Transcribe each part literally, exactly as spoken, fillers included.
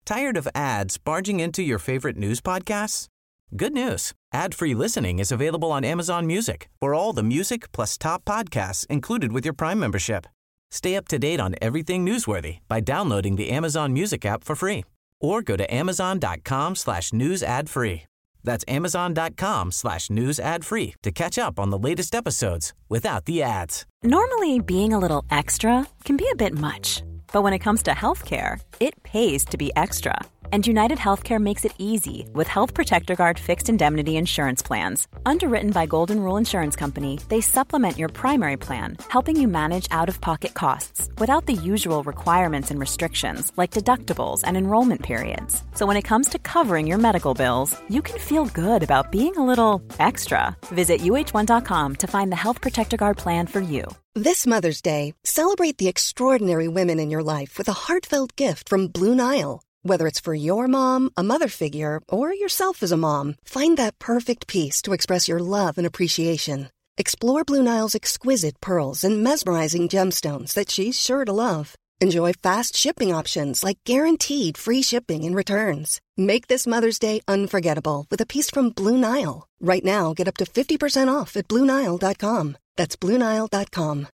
Tired of ads barging into your favorite news podcasts? Good news. Ad-free listening is available on Amazon Music for all the music plus top podcasts included with your Prime membership. Stay up to date on everything newsworthy by downloading the Amazon Music app for free or go to amazon.com slash news ad free. That's amazon.com slash news ad free to catch up on the latest episodes without the ads. Normally, being a little extra can be a bit much. But when it comes to healthcare, it pays to be extra. And United Healthcare makes it easy with Health Protector Guard fixed indemnity insurance plans. Underwritten by Golden Rule Insurance Company, they supplement your primary plan, helping you manage out-of-pocket costs without the usual requirements and restrictions like deductibles and enrollment periods. So when it comes to covering your medical bills, you can feel good about being a little extra. Visit U H one dot com to find the Health Protector Guard plan for you. This Mother's Day, celebrate the extraordinary women in your life with a heartfelt gift from Blue Nile. Whether it's for your mom, a mother figure, or yourself as a mom, find that perfect piece to express your love and appreciation. Explore Blue Nile's exquisite pearls and mesmerizing gemstones that she's sure to love. Enjoy fast shipping options like guaranteed free shipping and returns. Make this Mother's Day unforgettable with a piece from Blue Nile. Right now, get up to fifty percent off at blue nile dot com. That's blue nile dot com.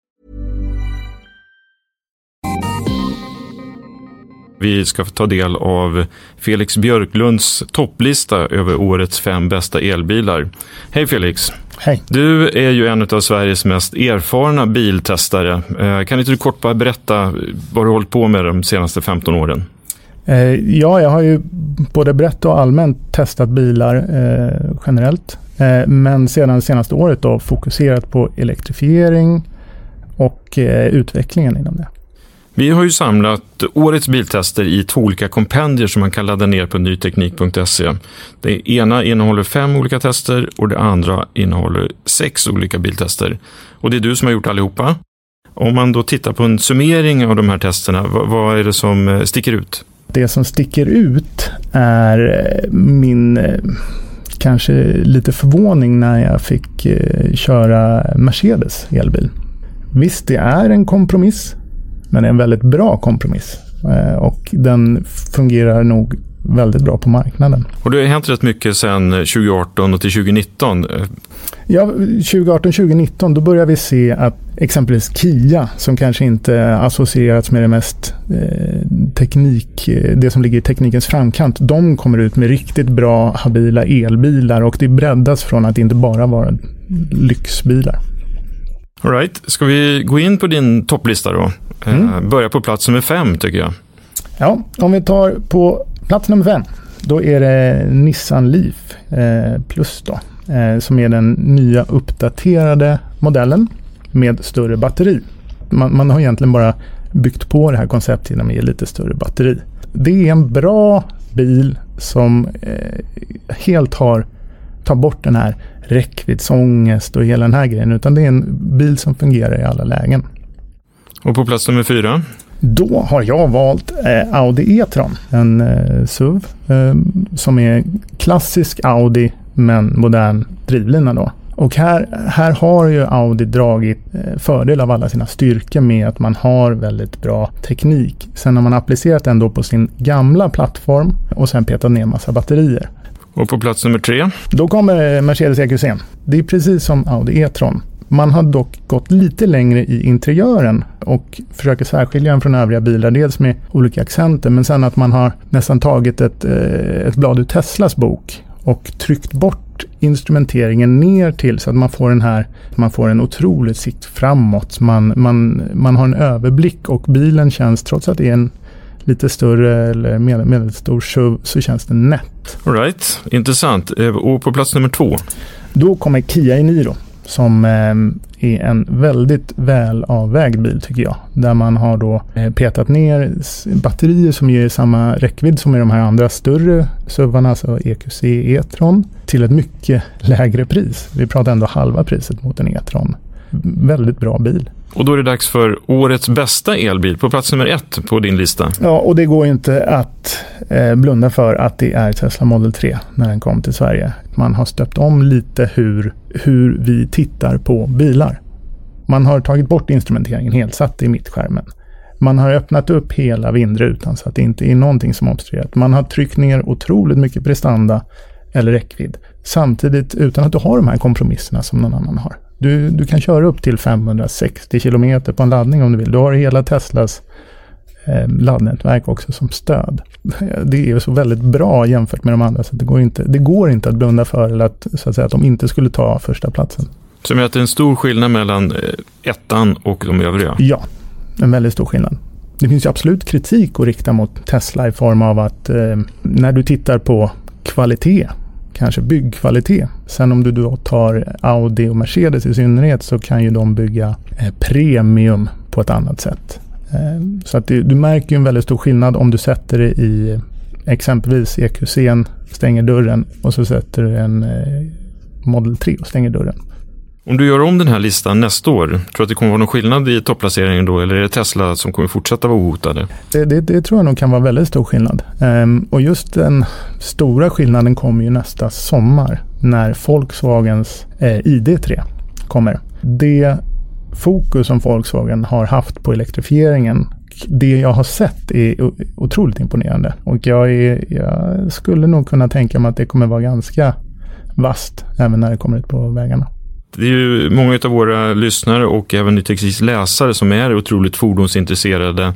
Vi ska få ta del av Felix Björklunds topplista över årets fem bästa elbilar. Hej Felix. Hej. Du är ju en av Sveriges mest erfarna biltestare. Kan inte du kort bara berätta vad du hållit på med de senaste femton åren? Ja, jag har ju både brett och allmänt testat bilar eh, generellt. Eh, men sedan det senaste året då fokuserat på elektrifiering och eh, utvecklingen inom det. Vi har ju samlat årets biltester i två olika kompendier som man kan ladda ner på nyteknik punkt se. Det ena innehåller fem olika tester och det andra innehåller sex olika biltester. Och det är du som har gjort allihopa. Om man då tittar på en summering av de här testerna, vad, vad är det som sticker ut? Det som sticker ut är min kanske lite förvåning när jag fick köra Mercedes elbil. Visst, det är en kompromiss. Men det är en väldigt bra kompromiss. Och den fungerar nog väldigt bra på marknaden. Och det har hänt rätt mycket sedan tjugo arton och till tjugo nitton. Ja, tjugo arton tjugo nitton då börjar vi se att exempelvis Kia, som kanske inte associerats med det mest eh, teknik, det som ligger i teknikens framkant, de kommer ut med riktigt bra habila elbilar och det breddas från att inte bara vara lyxbilar. All right. Ska vi gå in på din topplista då? Mm. Börja på plats nummer fem tycker jag. Ja, om vi tar på plats nummer fem, då är det Nissan Leaf eh, Plus då, eh, som är den nya uppdaterade modellen med större batteri. Man, man har egentligen bara byggt på det här konceptet genom att ge lite större batteri. Det är en bra bil som eh, helt har tar bort den här räckviddsångest och hela den här grejen, utan det är en bil som fungerar i alla lägen. Och på plats nummer fyra? Då har jag valt eh, Audi e-tron, en eh, S U V eh, som är klassisk Audi men modern drivlina då. Och här, här har ju Audi dragit eh, fördel av alla sina styrkor med att man har väldigt bra teknik. Sen har man applicerat den då på sin gamla plattform och sen petat ner massa batterier. Och på plats nummer tre? Då kommer Mercedes E Q C. Det är precis som Audi e-tron. Man har dock gått lite längre i interiören och försöker särskilja den från övriga bilar. Dels med olika accenter, men sen att man har nästan tagit ett, ett blad ur Teslas bok och tryckt bort instrumenteringen ner till så att man får den här, man får en otrolig sikt framåt. Man, man, man har en överblick och bilen känns, trots att det är en lite större eller med, medelstor S U V, så känns det nätt. All right, intressant. Och på plats nummer två? Då kommer Kia e-Niro, som eh, är en väldigt väl avvägd bil tycker jag. Där man har då eh, petat ner batterier som ger samma räckvidd som i de här andra större S U V-arna, alltså E Q C e-tron, till ett mycket lägre pris. Vi pratar ändå halva priset mot en e-tron. Väldigt bra bil. Och då är det dags för årets bästa elbil på plats nummer ett på din lista. Ja, och det går inte att eh, blunda för att det är Tesla Model tre när den kom till Sverige. Man har stöpt om lite hur, hur vi tittar på bilar. Man har tagit bort instrumenteringen helt, satt i mittskärmen. Man har öppnat upp hela vindrutan så att det inte är någonting som obstruerat. Man har tryckt ner otroligt mycket prestanda eller räckvidd. Samtidigt utan att du har de här kompromisserna som någon annan har. Du, du kan köra upp till femhundrasextio kilometer på en laddning om du vill. Du har hela Teslas eh, laddnätverk också som stöd. Det är så väldigt bra jämfört med de andra så att det går inte, det går inte att blunda för eller att, så att, säga, att de inte skulle ta första platsen. Som är att det är en stor skillnad mellan ettan och de övriga? Ja, en väldigt stor skillnad. Det finns ju absolut kritik att rikta mot Tesla i form av att eh, när du tittar på kvalitet, kanske byggkvalitet. Sen om du då tar Audi och Mercedes i synnerhet så kan ju de bygga eh, premium på ett annat sätt. Eh, så att det, du märker ju en väldigt stor skillnad om du sätter det i exempelvis E Q C, stänger dörren och så sätter du en eh, Model tre och stänger dörren. Om du gör om den här listan nästa år, tror du att det kommer vara någon skillnad i topplaceringen då? Eller är det Tesla som kommer fortsätta vara ohotade? Det, det, det tror jag nog kan vara väldigt stor skillnad. Um, och just den stora skillnaden kommer ju nästa sommar när Volkswagens eh, I D tre kommer. Det fokus som Volkswagen har haft på elektrifieringen, det jag har sett är otroligt imponerande. Och jag, är, jag skulle nog kunna tänka mig att det kommer vara ganska vast även när det kommer ut på vägarna. Det är ju många av våra lyssnare och även Ny Tekniks läsare som är otroligt fordonsintresserade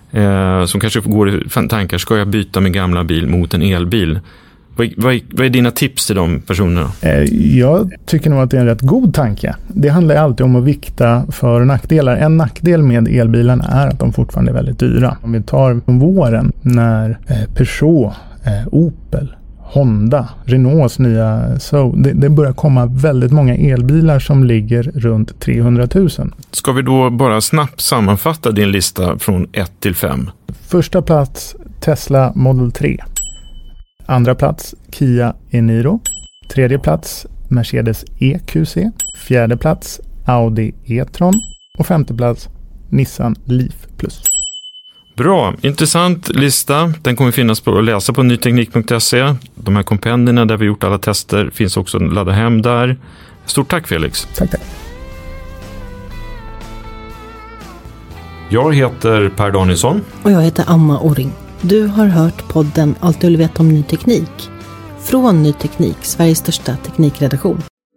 eh, som kanske går i tankar, ska jag byta min gamla bil mot en elbil? Vad, vad, vad är dina tips till de personerna? Eh, jag tycker nog att det är en rätt god tanke. Det handlar alltid om att vikta för- och nackdelar. En nackdel med elbilarna är att de fortfarande är väldigt dyra. Om vi tar våren när eh, Peugeot, eh, Opel, Honda, Renaults nya så det, det börjar komma väldigt många elbilar som ligger runt trehundratusen. Ska vi då bara snabbt sammanfatta din lista från ett till fem? Första plats Tesla Model tre. Andra plats Kia Eniro. Tredje plats Mercedes E Q C. Fjärde plats Audi e-tron. Och femte plats Nissan Leaf Plus. Bra, intressant lista. Den kommer finnas på att läsa på nyteknik punkt se. De här kompendierna där vi gjort alla tester finns också att ladda hem där. Stort tack Felix. Tack, tack. Jag heter Per Danielsson. Och jag heter Amma Orring. Du har hört podden Allt du vill veta om ny teknik. Från Ny Teknik, Sveriges största teknikredaktion.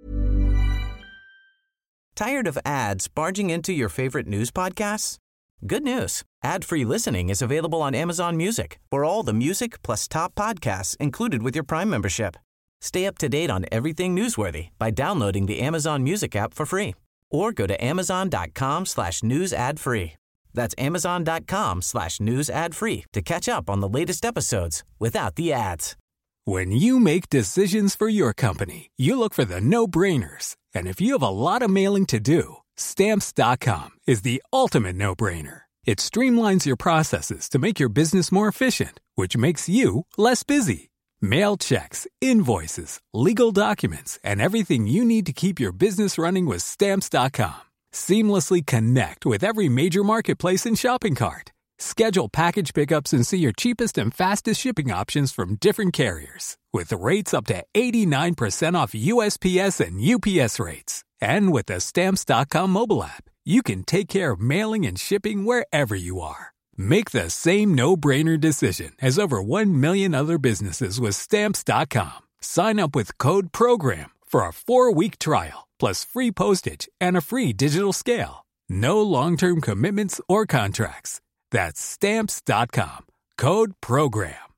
Tired of ads barging into your favorite news podcasts? Good news. Ad-free listening is available on Amazon Music for all the music plus top podcasts included with your Prime membership. Stay up to date on everything newsworthy by downloading the Amazon Music app for free or go to amazon.com slash news ad free. That's amazon.com slash news ad free to catch up on the latest episodes without the ads. When you make decisions for your company, you look for the no-brainers. And if you have a lot of mailing to do, Stamps dot com is the ultimate no-brainer. It streamlines your processes to make your business more efficient, which makes you less busy. Mail checks, invoices, legal documents, and everything you need to keep your business running with Stamps dot com. Seamlessly connect with every major marketplace and shopping cart. Schedule package pickups and see your cheapest and fastest shipping options from different carriers. With rates up to eighty-nine percent off U S P S and U P S rates. And with the Stamps dot com mobile app, you can take care of mailing and shipping wherever you are. Make the same no-brainer decision as over one million other businesses with Stamps dot com. Sign up with code PROGRAM for a four-week trial, plus free postage and a free digital scale. No long-term commitments or contracts. That's Stamps dot com. Code PROGRAM.